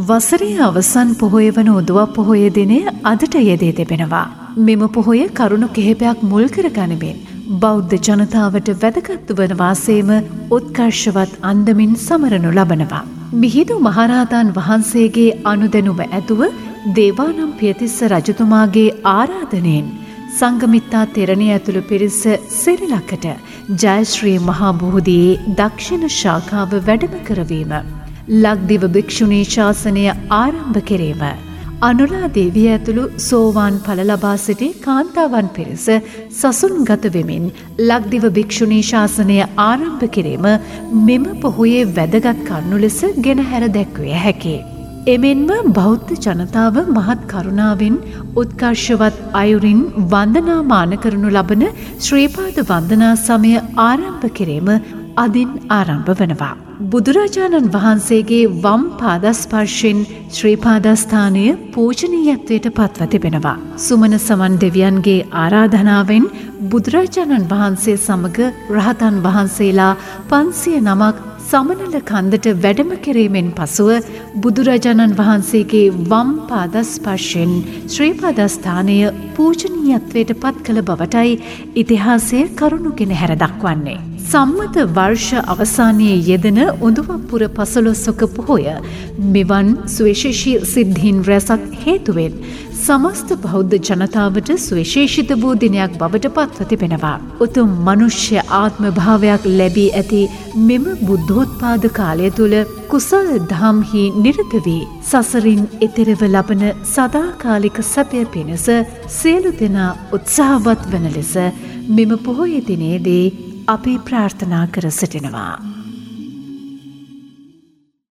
වසරේ අවසන් පොහොය වන උදව පොහොය දිනය අදට යෙදී තිබෙනවා. මෙම පොහොය කරුණු කිහිපයක් මුල් කර ගනිමින් බෞද්ධ ජනතාවට වැදගත් වන වාසේම උත්කර්ෂවත් අන්දමින් සමරනු ලබනවා. මිහිඳු මහරහතන් වහන්සේගේ අනුදැනුම ඇතුව දේවානම් පියතිස්ස රජතුමාගේ ආරාධනයෙන් සංඝමිත්තා තෙරණිය ඇතුළු පිරිස සිරිලකට ජයශ්‍රී මහා බෝධියේ දක්ෂිණ ශාඛාව වැඩම කරවීම, ලක්දිව භික්ෂුණී ශාසනය ආරම්භ කිරීම, අනුලා දේවිය ඇතුළු සෝවාන් ඵල ලබා සිටි කාන්තාවන් පිරිස සසුන්ගත වෙමින් ලක්දිව භික්ෂුණී ශාසනය ආරම්භ කිරීම මෙම පොහොයේ වැදගත් කරුණු ලෙස ගෙනහැර දැක්විය හැකියි. එමෙන්ම බෞද්ධ ජනතාව මහත් කරුණාවෙන් උත්කර්ෂවත් අයුරින් වන්දනාමාන කරනු ලබන ශ්‍රීපාද වන්දනා සමය ආරම්භ කිරීම අදින් ආරම්භ වනවා. බුදුරජාණන් වහන්සේගේ වම් පාදස්පර්ශයෙන් ශ්‍රීපාදස්ථානය පූජනීයත්වයට පත්ව තිබෙනවා. සුමන සමන් දෙවියන්ගේ ආරාධනාවෙන් බුදුරජාණන් වහන්සේ සමග රහතන් වහන්සේලා 500 නමක් සමනල කන්දට වැඩම කිරීමෙන් පසුව බුදුරජාණන් වහන්සේගේ වම් පාදස්පර්ශයෙන් ශ්‍රීපාදස්ථානය පූජනීයත්වයට පත් කළ බවටයි ඉතිහාසය කරුණුගෙන හැර දක්වන්නේ. සම්මත වර්ෂ අවසානයේ යෙදෙන උඳුවපුර 15 පොහොය මෙවන් සුවිශේෂී සිද්ධීන් රැසක් හේතුවෙන් සමස්ත බෞද්ධ ජනතාවට සුවිශේෂිත වූ දිනයක් බවට පත්ව තිබෙනවා. උතුම් මනුෂ්‍ය ආත්ම භාවයක් ලැබී ඇති මෙම බුද්ධෝත්පාද කාලය තුල කුසල ධම්හි නිරත වී සසරින් එතරව ලබන සදාකාලික සැපය පිණිස සියලු දෙනා උත්සාහවත් වන ලෙස මෙම පොහොය දිනේදී අපි ප්‍රාර්ථනා කර සිටිනවා.